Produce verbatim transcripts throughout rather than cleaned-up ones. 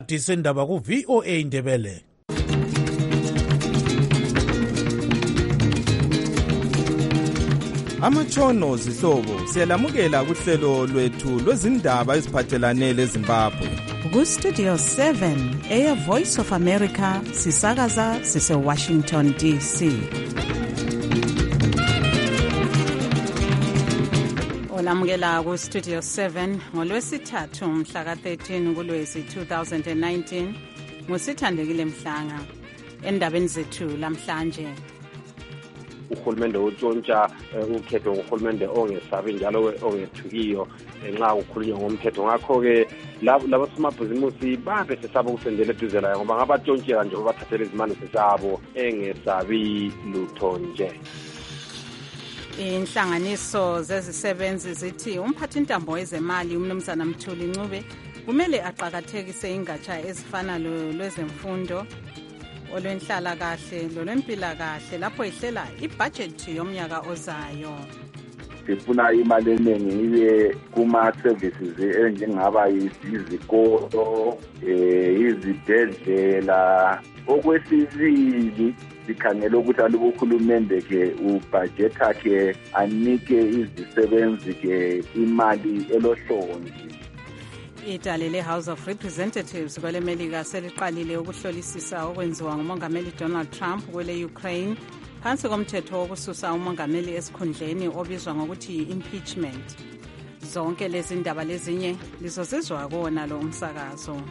Disendaba ku V O A Ndebele. Amatshono zihlobo siyalamukela kuhlelo lwethu lwezindaba eziphathelane leZimbabwe. Ku Studio seven Air Voice of America sisakaza sise Washington D C. Olamukela ku Studio seven ngolwesithathu mhla ka thirteen kuLwezi two thousand nineteen ngusithandekile Mhlanga. Endabeni zethu lamhlanje, uhulumende utshontsha ukhetho ngohulumende ongesabi njalo ongethukiyo nxa ukhulunywa ngomthetho. Ngakho-ke labo somabhizimusi babe sesaba ukusendela eduze layo ngoba ngabatshontsheka nje bathathele izimali sesabo engesabi lutho nje. Inhlanganiso zezisebenzi zithi umphathintambo wezemali uMnumzana Mthuli Ncube kumele aqhakathekise ingatsha ezifana lwezemfundo, olwenhlala kahle lolwempila kahle lapho ihlela ibudget yomnyaka ozayo. Sifuna imali eningi ibe kuma services enjengaba izikolo, izibhedlela. Okwesibili sikhangela ukuthi alubo uhulumende ke ubudget yakhe anike izisebenzi ke imali elohlonzi. Idale le-House of Representatives kwele Melika seliqalile ukuhlolisisa okwenziwa ngumongameli Donald Trump kwele Ukraine phansi komthetho wokususa umongameli esikhundleni obizwa ngokuthi yi-impeachment. Zonke lezi ndaba lezinye lizozizwa kona lo umsakazo.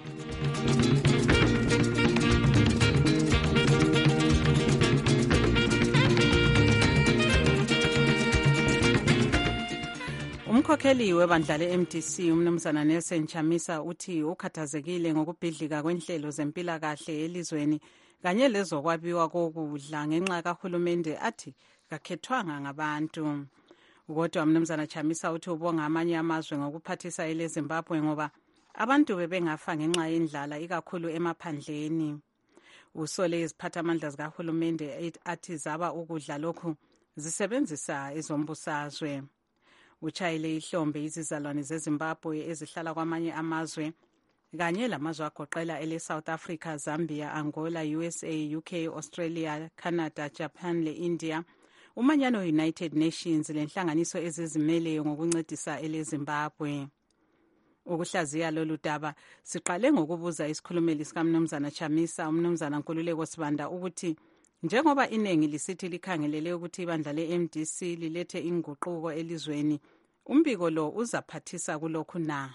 Umkhokheli webandla le-M D C uMnumzana Nelson Chamisa uthi ukhathazekile ngokubhidlika kwenhlelo zempilakahle elizweni kanye lezokwabiwa kokudla ngenxa kahulumende athi kakhethwanga ngabantu. Kodwa uMnumzana Chamisa uthi ubonga amanye amazwe ngokuphathisa eleZimbabwe ngoba abantu bebengafa ngenxa yendlala ikakhulu emaphandleni. Usole iziphathamandla zikahulumende athi zaba ukudla lokhu zisebenzisa ezombusazwe. Uchayile ihlombe izizalwane zeZimbabwe ezihlala kwamanye amazwe kanye lamazwe agoqela ele South Africa, Zambia, Angola, U S A, U K, Australia, Canada, Japan le India. Umanyano United Nations lenhlanganiso ezizimeleyo ngokuncedisa ele Zimbabwe. Ukuhlaziya lolu daba siqale ngokubuza isikhulumeli sikaMnumzana Chamisa uMnumzana Nkululeko Sibanda ukuthi njengoba iningi lisithi likhangelele ukuthi ibandla le-M D C lilethe inguquko elizweni, umbiko lo uzaphathisa kulokhu na?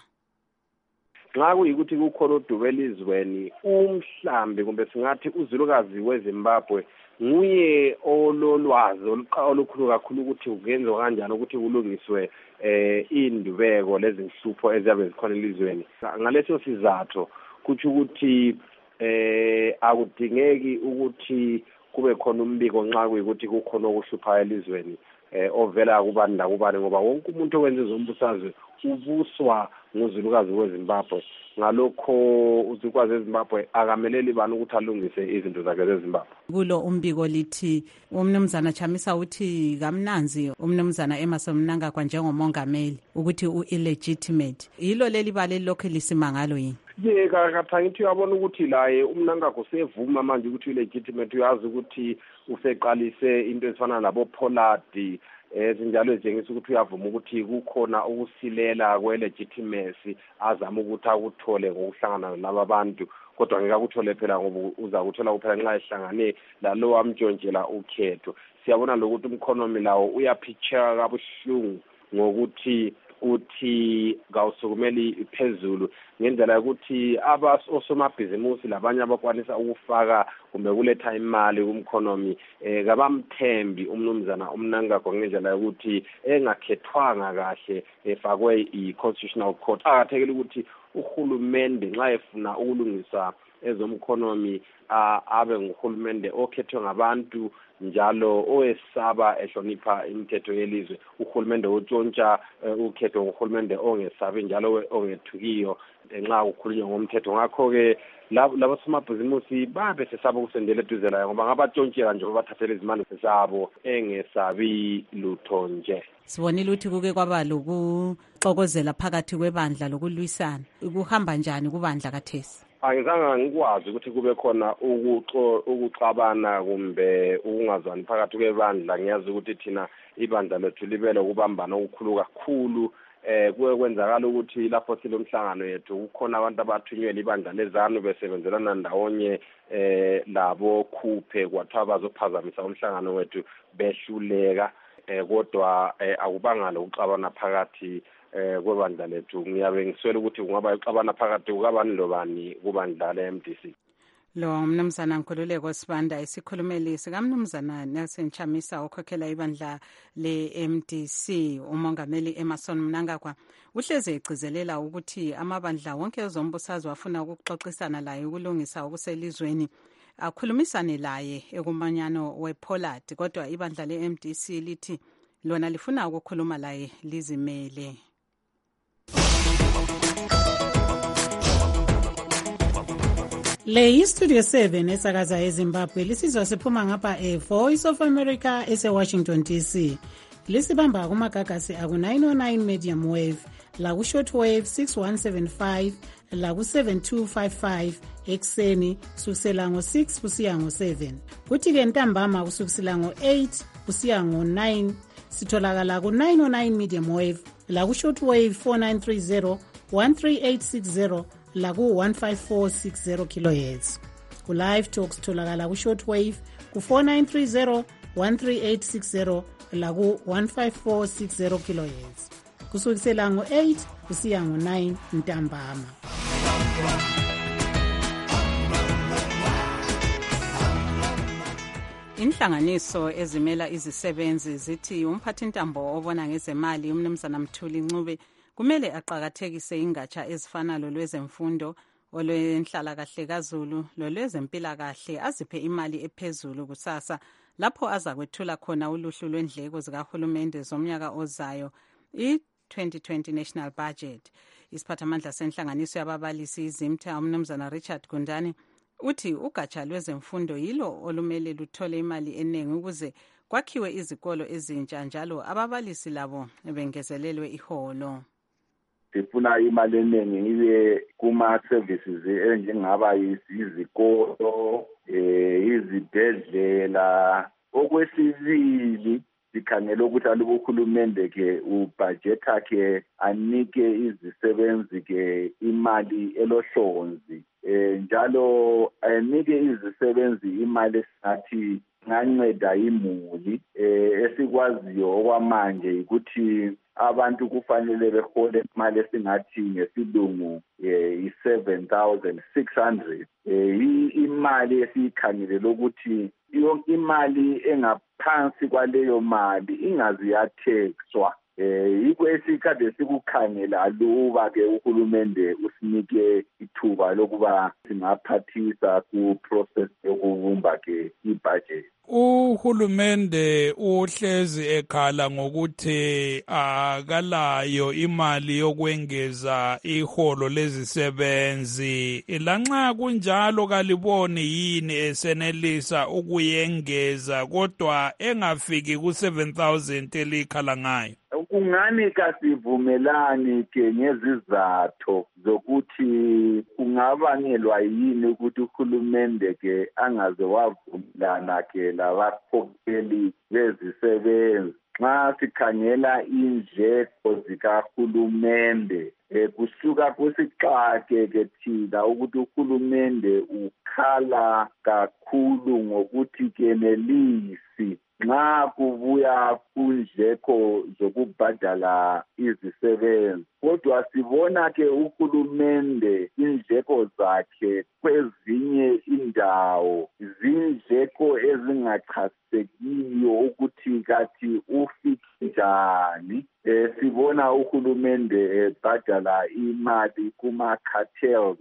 Nxa kuyikuthi kukhona udubo elizweni, umhlambi kumbe singathi uzulukazi weZimbabwe nguye ololwazi olukhulu kakhulu ukuthi kungenziwa kanjani ukuthi kulungiswe eh indubeko lezinhlupho eziyabe zikhona elizweni. Ngaleso sizathu kuthi ukuthi eh akudingeki ukuthi kube khona umbiko nxa kuyikuthi kukhona okuhlupha elizweni eh ovela kubani la kubani ngoba wonke umuntu owenza izombusazwe ubuswa nguzulukazi weZimbabwe. Ngalokho uzikwazi eZimbabwe akameleli bani ukuthi alungise izinto zakhe zeZimbabwe. Kulo umbiko lithi uMnumzana Chamisa uthi kamnanzi uMnumzana Emmerson Mnangagwa njengomongameli ukuthi u-illegitimate. Yilo leli bale lokho lisimangalo yini? Ye kakatha ngithi uyabona ukuthi laye uMnangagwa sevuma manje ukuthi ulegitimate, uyazi ukuthi useqalise into ezifana nabo Pollard ezinjalo ezingisa ukuthi uyavuma ukuthi kukhona ukusilela kwe-legitimacy azama ukuthi akuthole ngokuhlangana nalabo bantu, kodwa ngeke akuthole phela ngoba uza kuthola kuphela nxa ehlangane lalo wamtshontshela ukhetho. Siyabona lokuthi umkhonomi lawo uyaphitsheka kabuhlungu ngokuthi uthi kawusukumeli phezulu ngendlela yokuthi abasomabhizimusi labanye abakwanisa ukufaka kumbe kuletha imali kumkhonomi eh kabamthembi uMnumzana uMnangagwa ngendlela yokuthi engakhethwanga kahle efakwe i-Constitutional Court. Akathekile ukuthi uhulumende nxa efuna ukulungisa ezomkhonomi abe nguhulumende okhethwe ngabantu njalo owesaba ehlonipha imithetho yelizwe. Uhulumende utshontsha ukhetho ngohulumende ongesabi njalo ongethukiyo ngenxa ukukhulunywa ngomthetho. Ngakho-ke labo somabhizimusi babe sesaba ukusendela eduze layo ngoba ngabatshontsheka nje bathathele izimali sesabo engesabi lutho nje. Sibonile ukuthi kuke kwaba lokuxokozela phakathi kwebandla lokulwisana. Kuhamba njani kubandla kathesi? Angizange ngikwazi ukuthi kube khona ukuxabana kumbe ukungazwani phakathi kwebandla. Ngiyazi ukuthi thina ibandla lethu libele ukubambana okukhulu kakhulu. Eh kuye kwenzakala ukuthi lapho silomhlangano yethu kukhona abantu abathunyelwa ibandla lezanu besebenzelana ndawonye eh labo khuphe kwathiwa bazophazamisa umhlangano wethu behluleka. Eh kodwa akubanga lokuxabana phakathi eh kwebandla lethu. Ngiyabe ngiswele ukuthi kungaba uxabana phakathi kukabani lobani kubandla le-M D C. Lo mnumzana Nkululeko Sibanda isikhulumeli sikamnumzana Nelson Chamisa okhokhela ibandla le-M D C. Umongameli Emerson Mnangagwa uhleze egcizelela ukuthi amabandla wonke ezombusazwe afuna ukuxoxisana laye ukulungisa okuselizweni akhulumisane laye ekumanyano wePollard, kodwa ibandla le-M D C lithi lona lifuna ukukhuluma laye lizimele. Le yi-Studio seven esakaza eZimbabwe lisizwa siphuma ngapha e-Voice of America ese-Washington D C. Lisibamba kumagagasi aku-nine oh nine medium wave, laku-short wave six one seven five, laku-seven two five five ekuseni kusukisela ngo-six kusiya ngo-seven. Kuthi-ke ntambama kusukisela ngo-eight kusiya ngo-nine sitholakala ku-nine oh nine medium wave, laku-short wave four nine three zero, one three eight six zero laku one five four six zero kilohertz. Ku live talks tholakala ku short wave ku four nine three zero, one three eight six zero laku one five four six zero kilohertz. Kusukisela ngo-eight kusiya ngo-nine ntambama. Inhlanganiso ezimela izisebenzi zithi umphathintambo obona ngezemali umnumzana Mthuli Ncube kumele aqhakathekise ingatsha ezifana lolwezemfundo, olwenhlalakahle kaZulu, lolwezempilakahle, aziphe imali ephezulu kusasa lapho azakwethula khona uluhlu lwendleko zikahulumende zomnyaka ozayo, i-twenty twenty National Budget. Isiphathamandla senhlanganiso yababalisi izimtha umnumzana Richard Gundane uthi ugatsha lwezemfundo yilo olumele luthole imali eningi ukuze kwakhiwe izikolo ezintsha njalo ababalisi labo bengezelelwe iholo. Sifuna imali eningi ibe kuma-services enjengaba izikolo, eh izibhedlela. Okwesibili sikhangela ukuthi alukuhulumende ke ubudget akhe anike izisebenzi ke imali elohlonzi, eh njalo anike izisebenzi imali esingathi nganceda imuli. Eh esikwaziyo okwamanje ukuthi abantu kufanele behole imali esingathi ngesilungu i-seven thousand six hundred. Eh imali esiyikhangelele ukuthi yonke imali engaphansi kwaleyo mali ingazi yathexwa. Eh yikho esikade sikukhangela aluba ke uhulumende usinike ithuba lokuba singaphathisa ku process yokubumba ke ibudget. Uhulumende uhlezi ekhala ngokuthi akalayo imali yokwengeza iholo lezisebenzi. Lanxa kunjalo kaliboni yini esenelisa ukuyengeza kodwa engafiki ku seven thousand elikhala ngayo? Kungani kasivumelani ke ngezizathu zokuthi kungabangelwa yini ukuthi uhulumende ke angaze wavumelana ke labakhokheli bezisebenzi. Nxa sikhangela indleko zikahulumende eh kusuka kusixake ke thina ukuthi uhulumende ukhala kakhulu ngokuthi kenelisi nxa kubuya kundleko zokubhadala izisebenzi. Kodwa sibona ke uhulumende indleko zakhe kwezinye indawo zindleko ezingachasekiyo ukuthi kathi ufike njani. Eh sibona uhulumende ebhadala imali kuma cartels.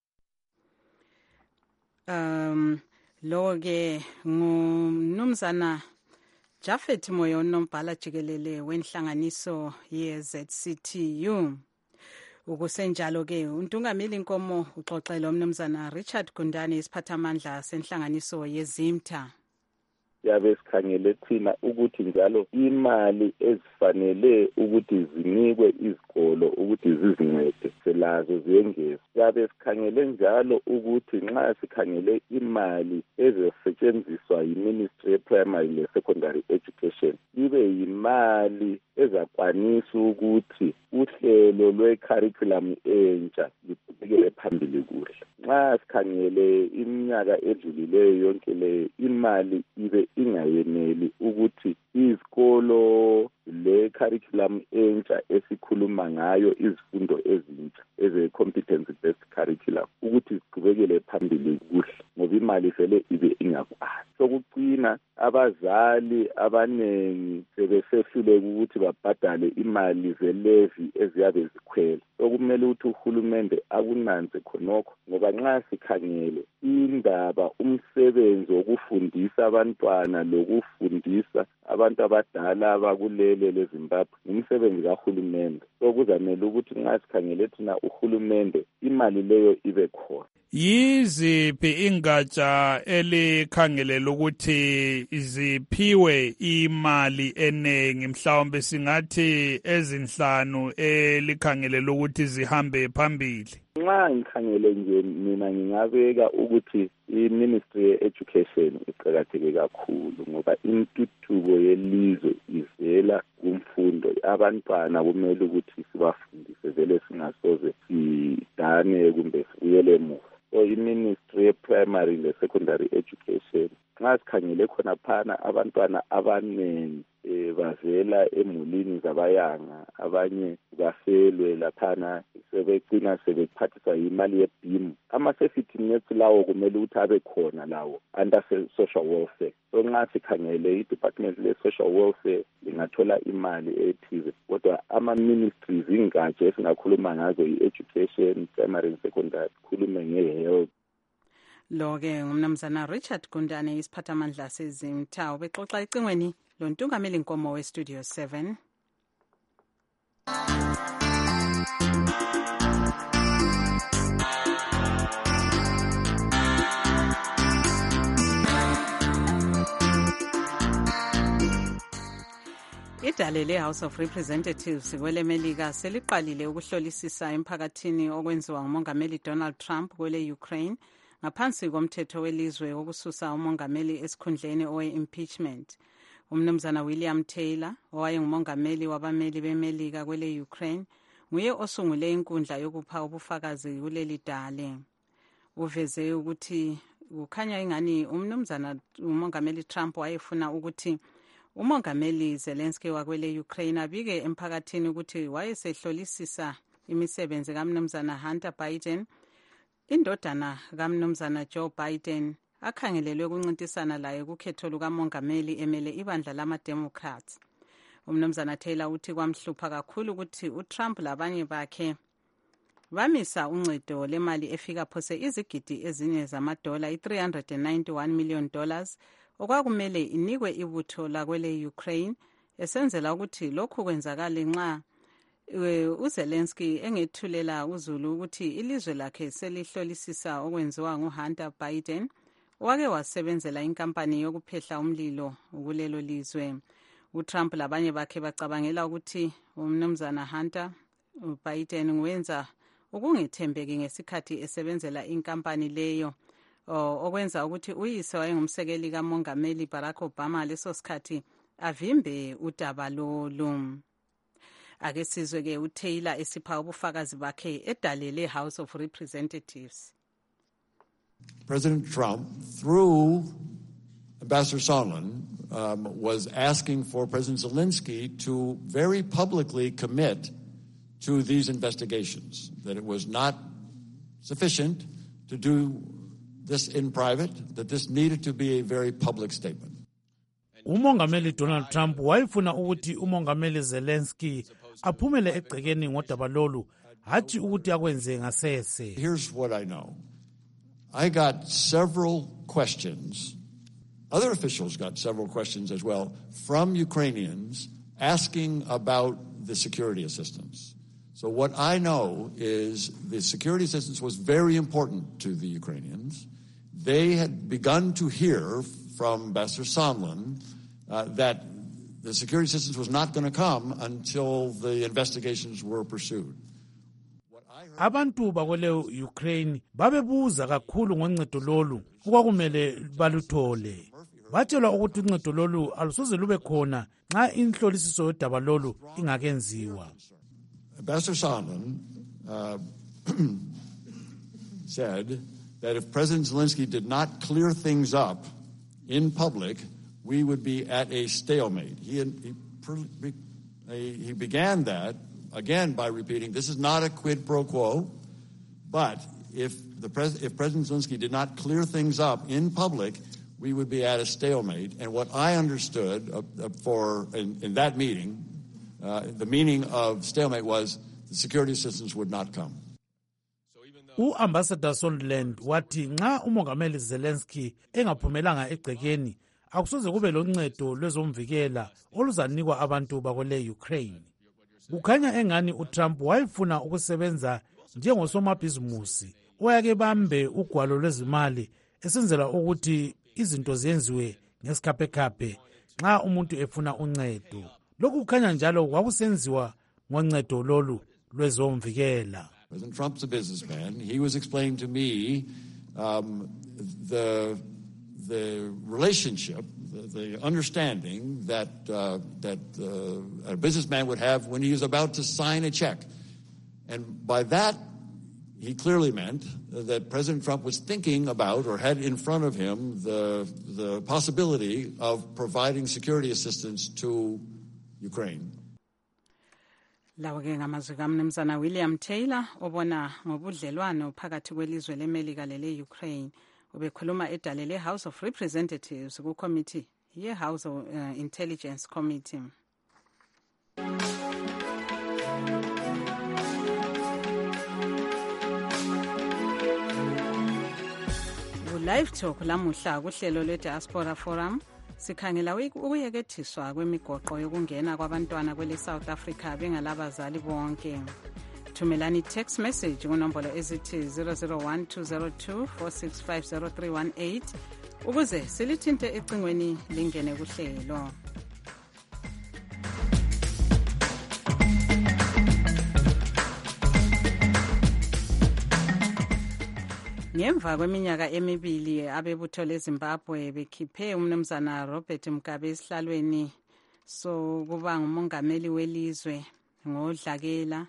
Um lo ke ngumnumzana Jafet Moyo nombhala jikelele wenhlanganiso ye-Z C T U. Ukusenjalo-ke uNtungameli Nkomo uxoxele umnumzana Richard Gundane isiphathamandla senhlanganiso yeZimta. Yabe sikhangele thina ukuthi njalo imali ezifanele ukuthi zinikwe izikolo ukuthi zizincede selazo ziyengezwe. Yabe sikhangele njalo ukuthi nxa sikhangele imali ezisetshenziswa yiMinistry yePrimary leSecondary Education ibe yimali ezakwanisa ukuthi uhlelo lwe-curriculum entsha luqhubekele phambili kuhle. Nxa sikhangele iminyaka edlulileyo yonke le imali ibe ingayeneli ukuthi izikolo le-curriculum entsha esikhuluma ngayo izifundo ezintsha eze-competence based curriculum ukuthi ziqhubekele phambili kuhle ngoba imali vele ibe ingakwazi. Sokucina abazali abanengi sebesehluleka ukuthi babhadale imali zelevi eziyabe zikhwela. Sokumele ukuthi uhulumende akunanze khonokho ngoba nxa sikhangele indaba umsebenzi wokufundisa abantwana lokufundisa abantu abadala abakulele leZimbabwe umsebenzi kahulumende. Sokuzamele ukuthi nxa sikhangele thina uhulumende imali leyo ibe khona. Yiziphi ingatsha elikhangelela ukuthi ziphiwe imali enengi mhlawumbe singathi ezinhlanu elikhangelela ukuthi zihambe phambili? Nxa ngikhangele nje mina ngingabeka ukuthi iMinistry ye-Education iqakatheke kakhulu ngoba intuthuko yelizwe ivela kumfundo. Abantwana kumele ukuthi sibafundise vele singasoze sidane kumbe sibuyele emuva. So iMinistry yePrimary leSecondary Education nxa sikhangele khona phana abantwana abanengi e, bavela emulini zabayanga abanye bafelwe laphana sebecina sebephathiswa imali yebhimu. Ama-safety nets lawo kumele ukuthi abe khona lawo under social welfare. So nxa sikhangele i-Department le-Social Welfare lingathola imali ethize kodwa ama-ministries ingatsha esingakhuluma ngazo i-education, primary and secondary, khulume nge-health. Lo-ke ngumnumzana Richard Gundane isiphathamandla seZimta ubexoxa ecingweni loNtungameli Nkomo we-Studio seven. Idale le-House of Representatives kwele-Melika seliqalile ukuhlolisisa emphakathini okwenziwa ngumongameli Donald Trump kwele-Ukraine ngaphansi komthetho welizwe wokususa umongameli esikhundleni owe-impeachment. Umnumzana William Taylor owayengumongameli wabameli beMelika kwele-Ukraine nguye osungule inkundla yokupha ubufakazi kuleli dale. Uveze ukuthi kukhanya ingani umnumzana umongameli Trump wayefuna ukuthi umongameli Zelensky wakwele Ukraine abike emphakathini ukuthi wayesehlolisisa imisebenzi kaMnumzana Hunter Biden, indodana kaMnumzana Joe Biden, akhangelelwe ukuncintisana laye kukhetho lukamongameli emele ibandla lama-Democrats. Umnumzana Taylor uthi kwamhlupha kakhulu ukuthi uTrump labanye bakhe bamisa uncedo lemali efika phose izigidi ezine zamadola i-three hundred ninety-one million dollars okwakumele inikwe ibutho lakwele Ukraine esenzela ukuthi lokhu kwenzakale nxa uZelensky engethulela uzulu ukuthi ilizwe lakhe selihlolisisa okwenziwa nguHunter Biden wake wasebenzela inkampani yokuphehla umlilo kulelo lizwe. uTrump labanye bakhe bacabangela ukuthi umnumzana Hunter Biden wenza ukungethembeki ngesikhathi esebenzela inkampani leyo okwenza ukuthi uyise wayengumsekeli kamongameli Barack Obama leso sikhathi avimbe udaba lolu. Ake sizwe ke uTaylor esipha ubufakazi bakhe edalele House of Representatives. President Trump, through Ambassador Sondland, um, was asking for President Zelensky to very publicly commit to these investigations, that it was not sufficient to do this in private, that this needed to be a very public statement. Umongameli Donald Trump wayefuna ukuthi umongameli Zelensky aphumele egcekeni ngodaba lolu, hathi ukuthi akwenze ngasese. Here's what I know. I got several questions. Other officials got several questions as well from Ukrainians asking about the security assistance. So what I know is the security assistance was very important to the Ukrainians. They had begun to hear from Ambassador Sondland uh, that the security assistance was not going to come until the investigations were pursued. Abantu bakwele Ukraine babebuza kakhulu ngoncedo lolu okwakumele baluthole. Batshelwa ukuthi uncedo lolu alusoze lube khona nxa inhlolisiso yodaba lolu ingakenziwa. Ambassador Sondland uh, said that if President Zelensky did not clear things up in public, we would be at a stalemate. He, he, he began that, again, by repeating, this is not a quid pro quo, but if, the pres- if President Zelensky did not clear things up in public, we would be at a stalemate. And what I understood uh, uh, for in, in that meeting, uh, the meaning of stalemate was the security assistance would not come. U-Ambassador Sondland wathi nxa umongameli Zelensky engaphumelanga egcekeni akusoze kube loncedo lwezomvikela oluzanikwa abantu bakwele Ukraine. Kukhanya engani uTrump wayefuna ukusebenza njengosomabhizimusi oyake bambe ugwalo lwezimali esenzela ukuthi izinto zenziwe ngesikhapekhaphe nxa umuntu efuna uncedo. Lokhu kukhanya njalo kwakusenziwa ngoncedo lolu lwezomvikela. President Trump's a businessman. He was explaining to me um, the the relationship, the, the understanding that uh, that uh, a businessman would have when he was about to sign a check, and by that he clearly meant that President Trump was thinking about or had in front of him the the possibility of providing security assistance to Ukraine. Lawo ke ngamazwi kaMnumzana William Taylor obona ngobudlelwano phakathi kwelizwe leMelika lele Ukraine ubekhuluma edale le House of Representatives ku committee ye House of uh, Intelligence Committee. Live talk lamuhla kuhlelo lwe Diaspora Forum sikhangela ukuyekethiswa kwemigoqo yokungena kwabantwana kwele South Africa bengalabazali bonke. Thumelani text message kunombolo ezithi zero zero one two zero two four six five zero three one eight ukuze silithinte ecingweni lingene kuhlelo. Ngemva kweminyaka emibili abebutho leZimbabwe bekhiphe umnumzana Robert Mugabe esihlalweni so kuba ngumongameli welizwe ngodlakela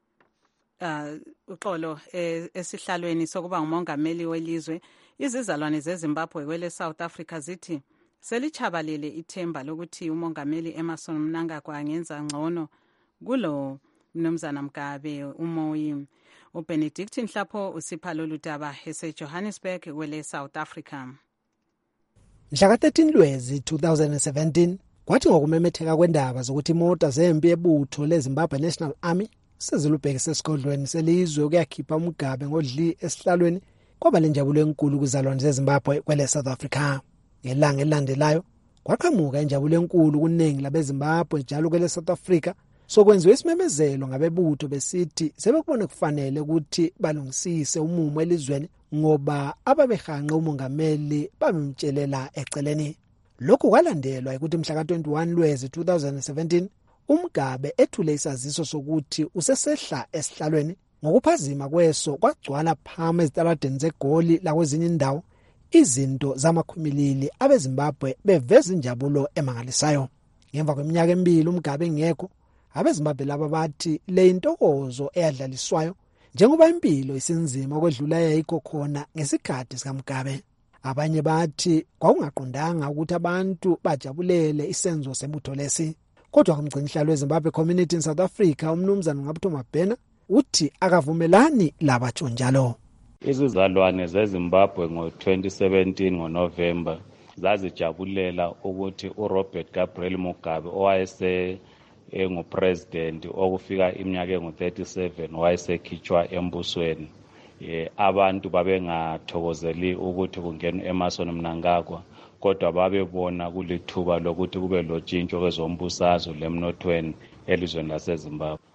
uh uxolo esihlalweni sokuba ngumongameli welizwe, izizalwane zeZimbabwe kwele South Africa zithi selichabalele ithemba lokuthi umongameli Emmerson Mnangagwa angenza ngcono kulo mnumzana Mugabe umoyi. uBenedict Nhlapho usipha lolu daba eseJohannesburg kwele South Africa. Mhla ka thirteen Lwezi two thousand seventeen kwathi ngokumemetheka kwendaba zokuthi imota zempi ebutho leZimbabwe National Army sezilubhekise esigodlweni selizwe ukuyakhipha uMugabe ngodli esihlalweni kwaba lenjabulo enkulu kuzalwane zeZimbabwe kwele South Africa. Ngelanga elandelayo kwaqhamuka injabulo enkulu kuningi labeZimbabwe njalo kwele South Africa sokwenziwa isimemezelo ngabebutho besithi sebekubone kufanele ukuthi balungisise umumo elizweni ngoba ababehanqa umongameli babemtshelela eceleni. Lokhu kwalandelwa ukuthi mhla ka twenty-one Lwezi two thousand seventeen uMugabe ethule isaziso sokuthi usesehla esihlalweni ngokuphazima kweso kwagcwala phama ezitaladeni zegoli lakwezinye indawo izinto zamakhumilili abeZimbabwe beveza injabulo emangalisayo. Ngemva kweminyaka emibili uMugabe ngekho abeZimbabwe laba bathi le intokozo eyadlaliswayo njengoba impilo isinzima okwedlula yayikho khona ngesikhathi sikaMugabe. Abanye bathi kwakungaqondanga ukuthi abantu bajabulele isenzo sebutho lesi. Kodwa kumgcinhlalo weZimbabwe Community in South Africa umnumzana Ngaphuthuma Mabhena uthi akavumelani labatsho njalo. Izizalwane zeZimbabwe ngo twenty seventeen ngoNovember zazijabulela ukuthi uRobert Gabriel Mugabe owayese engupresident okufika iminyaka engu thirty-seven wayesekhitshwa embusweni. Eh abantu babengathokozeli ukuthi kungene Emmerson Mnangagwa kodwa babebona kulithuba lokuthi kube lotshintsho kwezombusazwe lemnothweni elizweni laseZimbabwe.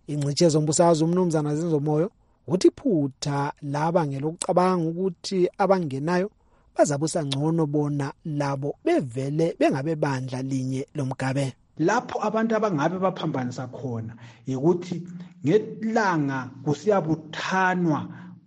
Ingcitshi zombusazwe umnumzana Zinzomoyo uthi iphutha laba ngelokucabanga ukuthi abangenayo bazabusa ngcono bona labo bevele bengabe bandla linye lomgabe. Lapho abantu abangabe baphambanisa khona ukuthi ngelanga kusiyabuthanwa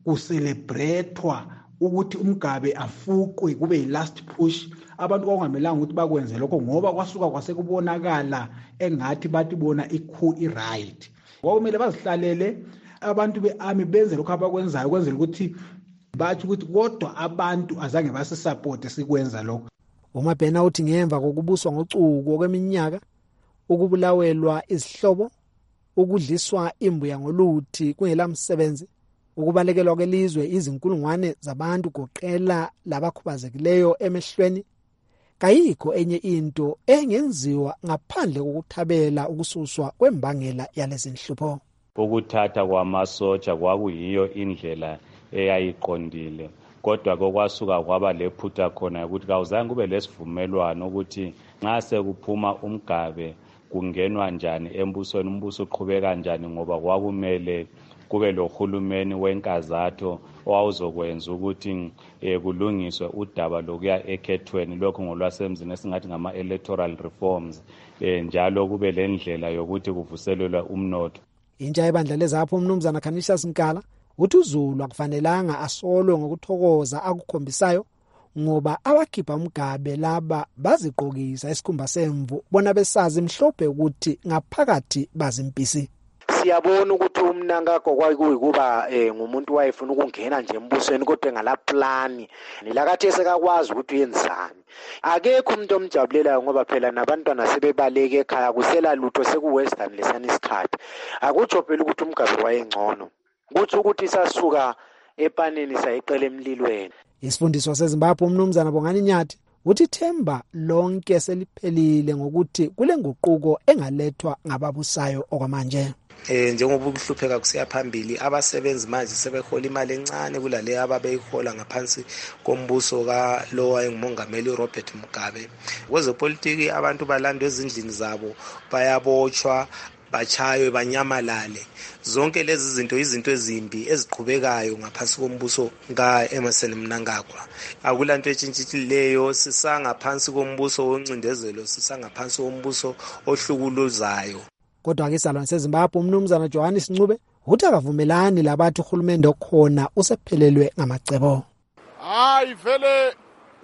kucelebratewa ukuthi umgabe afuqwe kube yi-last push, abantu kwakungamelanga ukuthi bakwenze lokho ngoba kwasuka kwasekubonakala engathi bathi bona ikhu i-right. Kwakumele bazihlalele abantu be-army benze lokho abakwenzayo kwenzela ukuthi bathi ukuthi kodwa abantu azange basisupport sikwenza lokho. uMabhena uthi ngemva kokubuswa ngocuku kweminyaka, ukubulawelwa izihlobo, ukudliswa imbuya ngoluthi kungelamsebenzi, ukubalekelwa kwelizwe izinkulungwane zabantu goqela labakhubazekileyo emehlweni, kayikho enye into engenziwa ngaphandle kokuthabela ukususwa kwembangela yalezi nhlupho. Ukuthatha kwamasotsha kwakuyiyo indlela eyayiqondile, kodwa kokwasuka kwaba lephutha khona ukuthi kawuzange kube lesivumelwano ukuthi nxa sekuphuma umgabe kungenwa njani embusweni, umbuso uqhubeka kanjani, ngoba kwakumele kube lohulumeni wenkazatho owawuzokwenza ukuthi eh, kulungiswe udaba lokuya ekhethweni, lokho ngolwasemzini esingathi ngama-electoral reforms, eh, njalo kube le ndlela yokuthi kuvuselelwa umnotho. Intsha ebandla lezapho umnumzana Canisius Nkala uthi uZulu akufanelanga asolwe ngokuthokoza akukhombisayo ngoba abakhipha umgabe laba baziqokisa isikhumba semvu bona besazi mhlophe ukuthi ngaphakathi bazimpisi. Siyabona ukuthi umnankako kwakuyikuba eh, ngumuntu wayefuna ukungena nje embusweni kodwa engala plan nilakathi sekakwazi ukuthi uyenzani. Akekho umuntu omjabulelayo ngoba phela nabantwana sebebaleke ekhaya kusela lutho sekuwestern lesani isikhathi. Akutsho phela ukuthi umgabe wayengcono, kuthi ukuthi sasuka epaneni sayiqela emlilweni. Isifundiswa seZimbabwe umnumzana Bongani Nyathi uthi themba lonke seliphelile ngokuthi kule nguquko engalethwa ngababusayo okwamanje. Eh njengoba ukuhlupheka kusiya phambili, abasebenzi manje sebehola imali encane kulale ababeyihola ngaphansi kombuso ka lo wayengumongameli uRobert Mugabe. Kwezepolitiki abantu balandwe ezindlini zabo, bayabotshwa, bachaywe, banyamalale. Zonke lezi zinto izinto ezimbi eziqhubekayo ngaphansi kombuso ka Emmerson Mnangagwa. Akulanto etshintshithileyo, sisangaphansi kombuso woncindezelo, sisangaphansi kombuso ohlukuluzayo. Kodwa ke isalwane seZimbabwe umnumzana Johannes Ncube uthi akavumelani labathi uhulumende okhona usephelelwe ngamacebo. Hayi vele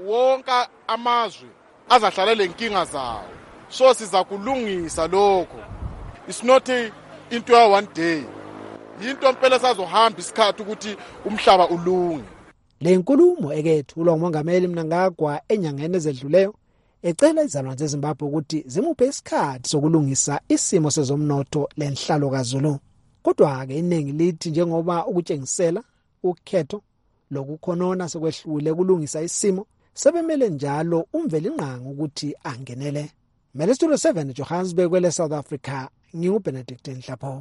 wonke amazwe azahlalele lenkinga zawo, so siza kulungisa lokho. It's not a into ya one day, into mpela sazohamba isikhathi ukuthi umhlaba ulunge. Le nkulumo ekethulwa umongameli Mnangagwa enyangeni ezedluleyo ecela izalwane zeZimbabwe ukuthi zimuphe isikhathi sokulungisa isimo sezomnotho lenhlalo kaZulu. Kodwa ke iningi lithi njengoba ukutshengisela ukhetho lokukhonona sekwehlule kulungisa isimo, sebemele njalo umveli ngqangi ukuthi angenele. Mele Studio seven Johannesburg kwele South Africa, nginguBenedict Nhlapho.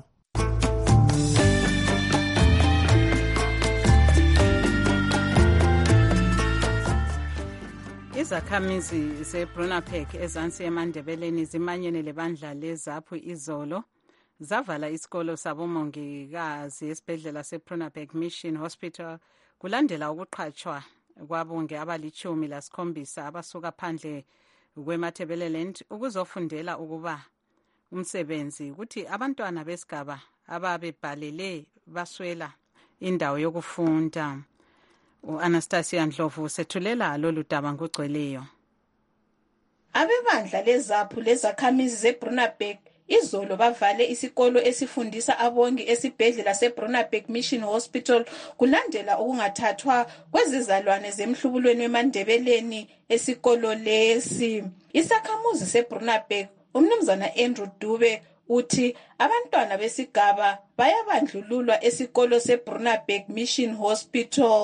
Izakhamizi zeBrunapark ezansi eMandebeleni zimanyene lebandla lezaphu izolo zavala isikolo sabomongikazi esibhedlela seBrunapark Mission Hospital kulandela ukuqhatshwa kwabonge abalichumi lasikhombisa abasuka phandle kweMatabeleland ukuzofundela ukuba umsebenzi, ukuthi abantwana besigaba ababebhalele baswela indawo yokufunda. U-Anastasia Ndlovu sethulela lolu daba ngogcweleyo. Abebandla lezaphu lezakhamizi zeBrunapark izolo bavale isikolo esifundisa abongi esibhedlela seBrunapark Mission Hospital kulandela ukungathathwa kwezizalwane zemhlubulweni eMandebeleni esikolo lesi. Isakhamuzi seBrunapark umnumzana Andrew Dube uthi abantwana besigaba bayabandlululwa esikolo seBrunapark Mission Hospital.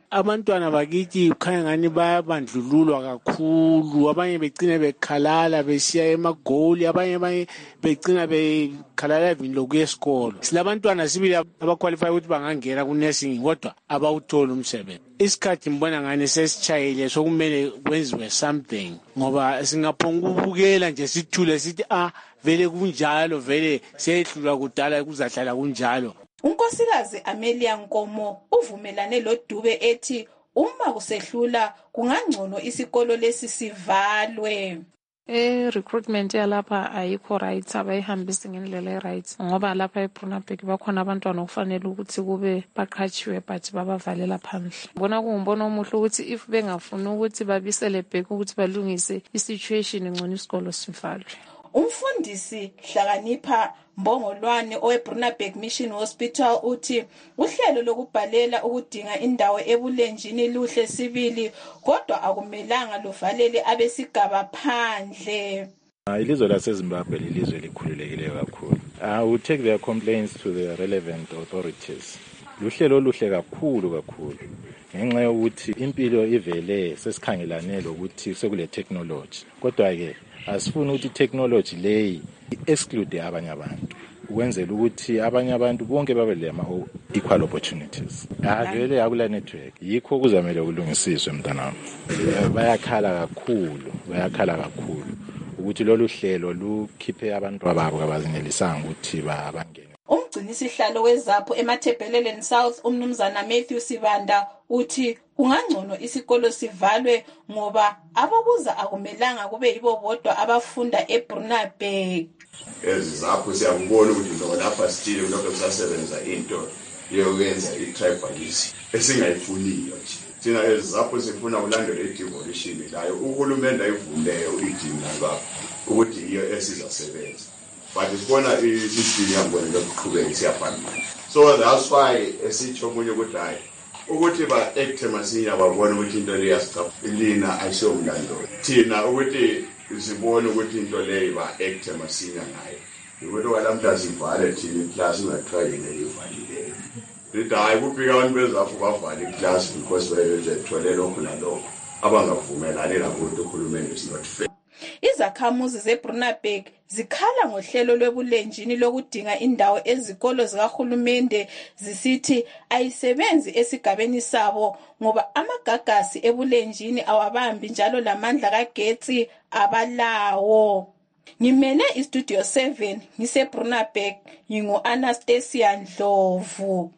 abantwana bakithi kukhanya ngani bayabandlululwa kakhulu, abanye begcina bekhalala besiya emagoli, abanye abanye begcina bekhalala evini lokuya esikolo. Silabantwana sibili abaqualify ukuthi bangangena ku-nursing kodwa abawutholi umsebenzi. Isikhathi mbona ngani sesitshayile sokumele kwenziwe something, ngoba singaphonga ukubukela nje sithule sithi ah vele kunjalo, vele seyehlulwa kudala kuzahlala kunjalo. Unkosikazi Amelia Nkomo uvumelane loDube ethi uma kusehlula kungangcono isikolo lesi sivalwe. Eh recruitment yalapha ayikho right, abayihambisi ngendlela e-right ngoba lapha eBrunabek bakhona abantwana okufanele ukuthi kube baqhatshiwe but babavalela phandle. Bona kungumbono omuhle ukuthi if bengafuna ukuthi babisele back ukuthi balungise i-situation ngcono isikolo sivalwe. Umfundisi Hlakanipha Mbongolwane oweBrunabek Mission Hospital uthi uhlelo lokubhalela ukudinga indawo ebulenjini luhle sibili kodwa akumelanga luvalele abesigaba phandle. Ilizwe laseZimbabwe lilizwe likhululekileyo kakhulu. I will take their complaints to the relevant authorities. Luhlelo oluhle kakhulu kakhulu. Ngenxa yokuthi impilo ivele sesikhangelane lokuthi sekule technology. Kodwa ke asifuni ukuthi technology leyi exclude abanye abantu. Ukwenzela ukuthi abanye abantu bonke babe lema equal opportunities. Avele akula network. Yikho kuzamele kulungisiswe mntanami. Bayakhala kakhulu, bayakhala kakhulu ukuthi lolu hlelo lukhiphe abantu ababo abazingelisanga ukuthi bangene. Umgcinisihlalo wezapho eMathebheleleni South umnumzana Matthew Sibanda uthi kungangcono isikolo sivalwe ngoba abakuza akumelanga kube yibo bodwa abafunda eBrunabek. Ezapho siyakubona ukuthi lo lapha sithile lokho kusasebenza into yokwenza i-tribalism esingayifuniyo nje. Thina ezapho sifuna ulandela i-devolution layo uhulumende ayivuleyo idinga lapha ukuthi iyo esizasebenza. But sibona isithili yangone lokuqhubeka siyaphambili. So that's why esitsho omunye ukuthi hayi ukuthi ba acte masinya babona ukuthi into le yasicaphelina ayisomlando. Thina ukuthi sibone ukuthi into le ba acte masinya nayo. Ukuthi walamhla sivale thina class ungatrayile ivalile. Lithi hayi kupika abantu bezapho bavale class because bayetholela lokho nalokho abangavumelani labantu uhulumeni is not fair. Izakhamuzi zeBrunabek zikhala ngohlelo lwebulenjini lokudinga indawo ezikolo zikahulumende zisithi ayisebenzi esigabeni sabo ngoba amagagasi ebulenjini awabambi njalo lamandla kagetsi abalawo. Ngimele iStudio seven ngiseBrunabek ngingu Anastasia Ndlovu.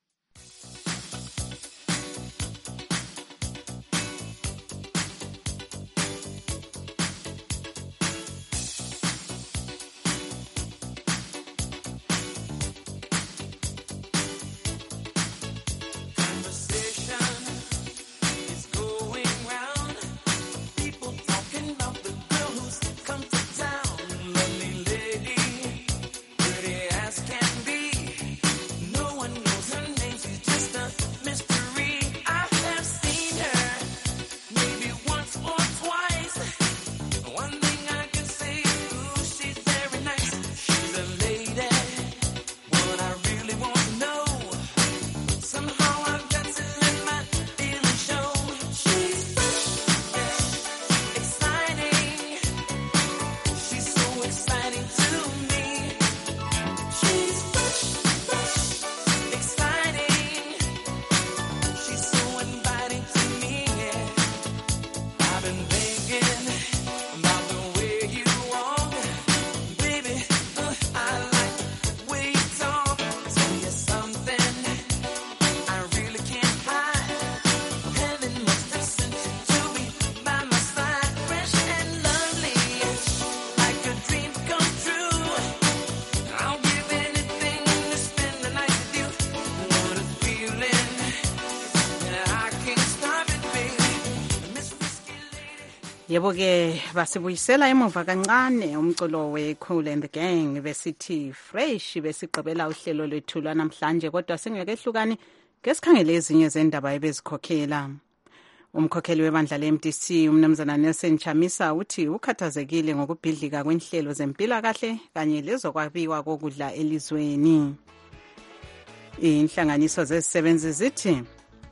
Yebo ke basibuyisela emuva kancane umculo weCool and the Gang besithi fresh besigqibela uhlelo lwethu namhlanje kodwa singekehlukani ngesikhangele ezinye zendaba ebezikhokhela. Umkhokheli webandla le-M D C umnumzana Nelson Chamisa uthi ukhathazekile ngokubhidlika kwenhlelo zempilakahle kanye lezokwabiwa kokudla elizweni. Inhlanganiso zezisebenzi zithi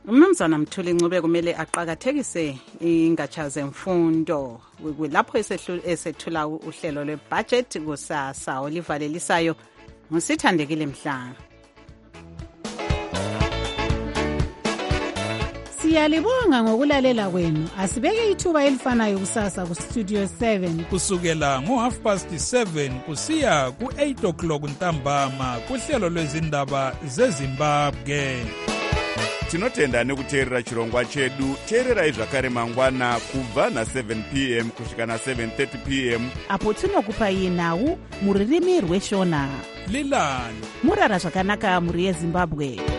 umnumzana Mthuli Ncube kumele aqakathekise ingatsha zemfundo lapho esethula uhlelo lwebudget kusasa olivalelisayo ngusithandekile Mhlanga. Siyalibonga ngokulalela kwenu. Asibeke ithuba elifanayo kusasa ku Studio seven kusukela ngo half past seven kusiya ku eight o'clock ntambama kuhlelo lwezindaba zeZimbabwe. Tinotenda nekuteerera chirongwa chedu. Teererai zvakare mangwana kubva na seven p m kusvika na seven thirty p m apo tinokupai nhau muririmi rweshona. Lilani murara zvakanaka muri yeZimbabwe.